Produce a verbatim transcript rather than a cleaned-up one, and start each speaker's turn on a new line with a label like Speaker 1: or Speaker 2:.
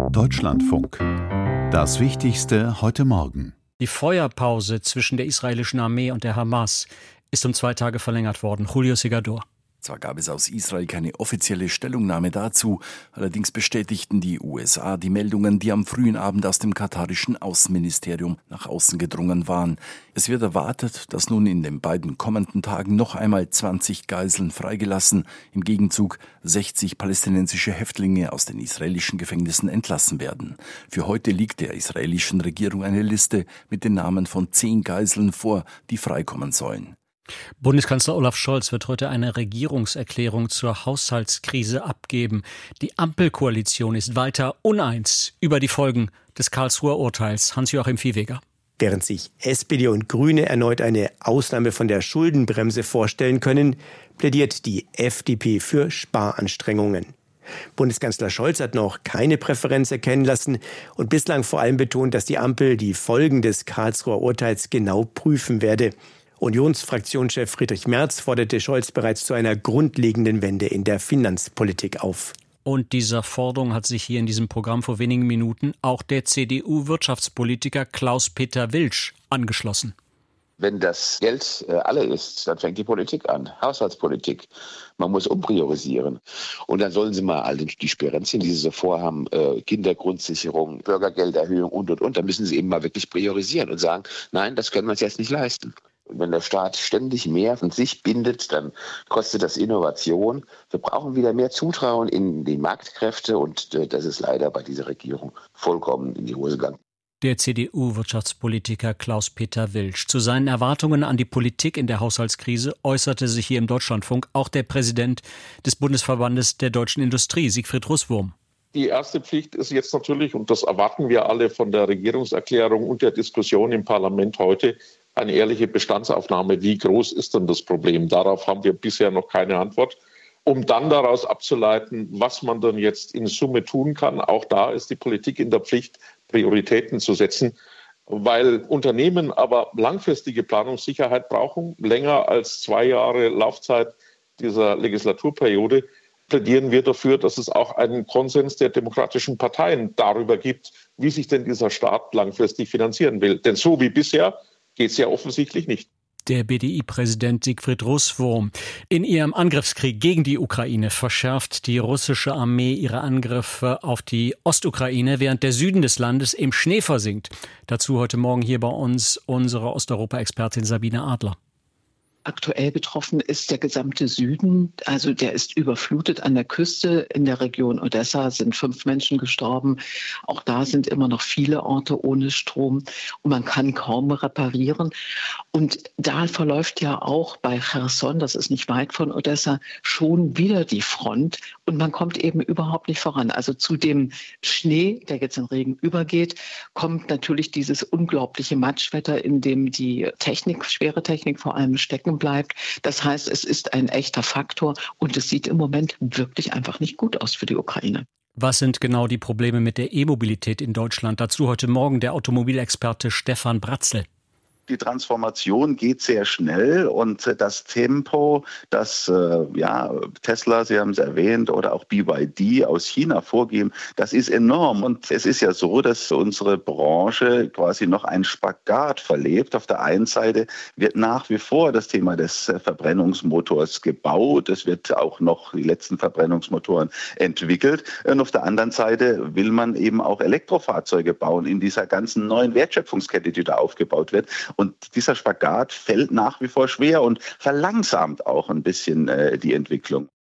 Speaker 1: Deutschlandfunk. Das Wichtigste heute Morgen.
Speaker 2: Die Feuerpause zwischen der israelischen Armee und der Hamas ist um zwei Tage verlängert worden. Julio Segador.
Speaker 3: Zwar gab es aus Israel keine offizielle Stellungnahme dazu, allerdings bestätigten die U S A die Meldungen, die am frühen Abend aus dem katarischen Außenministerium nach außen gedrungen waren. Es wird erwartet, dass nun in den beiden kommenden Tagen noch einmal zwanzig Geiseln freigelassen, im Gegenzug sechzig palästinensische Häftlinge aus den israelischen Gefängnissen entlassen werden. Für heute liegt der israelischen Regierung eine Liste mit den Namen von zehn Geiseln vor, die freikommen sollen.
Speaker 2: Bundeskanzler Olaf Scholz wird heute eine Regierungserklärung zur Haushaltskrise abgeben. Die Ampelkoalition ist weiter uneins über die Folgen des Karlsruher Urteils. Hans-Joachim Viehweger.
Speaker 4: Während sich S P D und Grüne erneut eine Ausnahme von der Schuldenbremse vorstellen können, plädiert die F D P für Sparanstrengungen. Bundeskanzler Scholz hat noch keine Präferenz erkennen lassen und bislang vor allem betont, dass die Ampel die Folgen des Karlsruher Urteils genau prüfen werde. Unionsfraktionschef Friedrich Merz forderte Scholz bereits zu einer grundlegenden Wende in der Finanzpolitik auf.
Speaker 2: Und dieser Forderung hat sich hier in diesem Programm vor wenigen Minuten auch der C D U-Wirtschaftspolitiker Klaus-Peter Wilsch angeschlossen.
Speaker 5: Wenn das Geld äh, alle ist, dann fängt die Politik an, Haushaltspolitik. Man muss umpriorisieren. Und dann sollen sie mal alle die Sperenzien, die sie so vorhaben, äh, Kindergrundsicherung, Bürgergelderhöhung und, und, und, dann müssen sie eben mal wirklich priorisieren und sagen, nein, das können wir uns jetzt nicht leisten. Und wenn der Staat ständig mehr von sich bindet, dann kostet das Innovation. Wir brauchen wieder mehr Zutrauen in die Marktkräfte und äh, das ist leider bei dieser Regierung vollkommen in die Hose gegangen.
Speaker 2: Der C D U-Wirtschaftspolitiker Klaus-Peter Wilsch. Zu seinen Erwartungen an die Politik in der Haushaltskrise äußerte sich hier im Deutschlandfunk auch der Präsident des Bundesverbandes der deutschen Industrie, Siegfried Russwurm.
Speaker 6: Die erste Pflicht ist jetzt natürlich, und das erwarten wir alle von der Regierungserklärung und der Diskussion im Parlament heute, eine ehrliche Bestandsaufnahme. Wie groß ist denn das Problem? Darauf haben wir bisher noch keine Antwort. Um dann daraus abzuleiten, was man dann jetzt in Summe tun kann. Auch da ist die Politik in der Pflicht, Prioritäten zu setzen, weil Unternehmen aber langfristige Planungssicherheit brauchen, länger als zwei Jahre Laufzeit dieser Legislaturperiode, plädieren wir dafür, dass es auch einen Konsens der demokratischen Parteien darüber gibt, wie sich denn dieser Staat langfristig finanzieren will. Denn so wie bisher geht es ja offensichtlich nicht.
Speaker 2: Der B D I-Präsident Siegfried Russwurm. In ihrem Angriffskrieg gegen die Ukraine verschärft die russische Armee ihre Angriffe auf die Ostukraine, während der Süden des Landes im Schnee versinkt. Dazu heute Morgen hier bei uns unsere Osteuropa-Expertin Sabine Adler.
Speaker 7: Aktuell betroffen ist der gesamte Süden, also der ist überflutet an der Küste. In der Region Odessa sind fünf Menschen gestorben. Auch da sind immer noch viele Orte ohne Strom und man kann kaum reparieren. Und da verläuft ja auch bei Cherson, das ist nicht weit von Odessa, schon wieder die Front und man kommt eben überhaupt nicht voran. Also zu dem Schnee, der jetzt in Regen übergeht, kommt natürlich dieses unglaubliche Matschwetter, in dem die Technik, schwere Technik vor allem stecken bleibt. Das heißt, es ist ein echter Faktor und es sieht im Moment wirklich einfach nicht gut aus für die Ukraine.
Speaker 2: Was sind genau die Probleme mit der E-Mobilität in Deutschland? Dazu heute Morgen der Automobilexperte Stefan Bratzel.
Speaker 8: Die Transformation geht sehr schnell und das Tempo, das äh, ja, Tesla, Sie haben es erwähnt, oder auch B Y D aus China vorgeben, das ist enorm. Und es ist ja so, dass unsere Branche quasi noch einen Spagat verlebt. Auf der einen Seite wird nach wie vor das Thema des Verbrennungsmotors gebaut. Es wird auch noch die letzten Verbrennungsmotoren entwickelt. Und auf der anderen Seite will man eben auch Elektrofahrzeuge bauen in dieser ganzen neuen Wertschöpfungskette, die da aufgebaut wird. Und dieser Spagat fällt nach wie vor schwer und verlangsamt auch ein bisschen äh, die Entwicklung.